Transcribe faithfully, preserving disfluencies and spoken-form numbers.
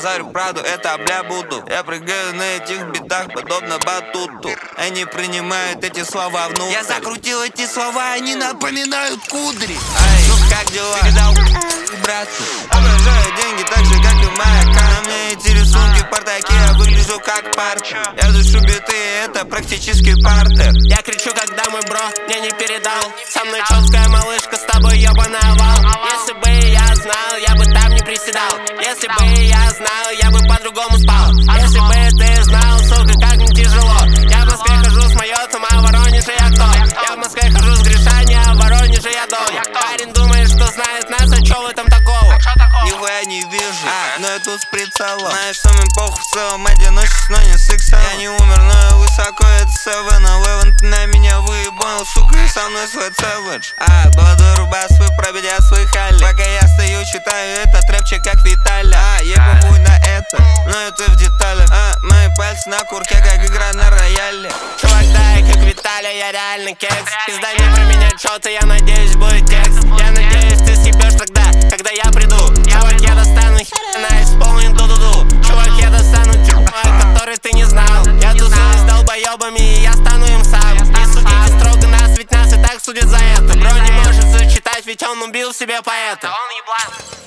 базарю правду, это бля буду. Я прыгаю на этих битах, подобно батуту. Они принимают эти слова внутрь. Я закрутил эти слова, они напоминают кудри. Ай, ну как дела? Передал брату. Обожаю деньги так же, как и моя кара. Мне эти рисунки в партаке, я выгляжу как партер. Я душу биты, это практически партер. Я кричу, когда мой бро мне не передал. Со мной четкая малышка, с тобой ебаный овал. Если бы я знал, я бы там не приседал. Если бы я знал, я бы по-другому спал. Если бы ты знал, сука, как мне тяжело. Я в Москве хожу с Майотом, а в Воронеже я кто? Я в Москве хожу с Гришани, а в Воронеже я Доня. Парень думает, что знает нас, а чё в этом такого? Нихуя не вижу, а, но я тут с прицелом. Знаешь, что мне похуй в целом, одиночество, но не сексом. Я не умер, но я высоко, это севен элевен. Ты на меня выебал, сука, и со мной свой целледж. А, молодой рубас, вы пробедя свой халли. Пока я стою, читаю этот рэпчик, как Виталя. А, я похуй на это, но это в деталях. А, мои пальцы на курке, как игра на рояле. Чувак, да, как Виталя, я реально кекс. Пиздай мне про меня чё-то, я надеюсь, будет текст. Я надеюсь, ты съебёшь тогда, когда я приду. Чувак, я достану хи***на, исполнен ду-ду-ду. Чувак, я достану типа, который ты не знал. Я тусуюсь с долбоёбами, и я стану им сам. Не судите строго нас, ведь нас и так судят за это. Бро не может сочетать, ведь он убил себе поэта.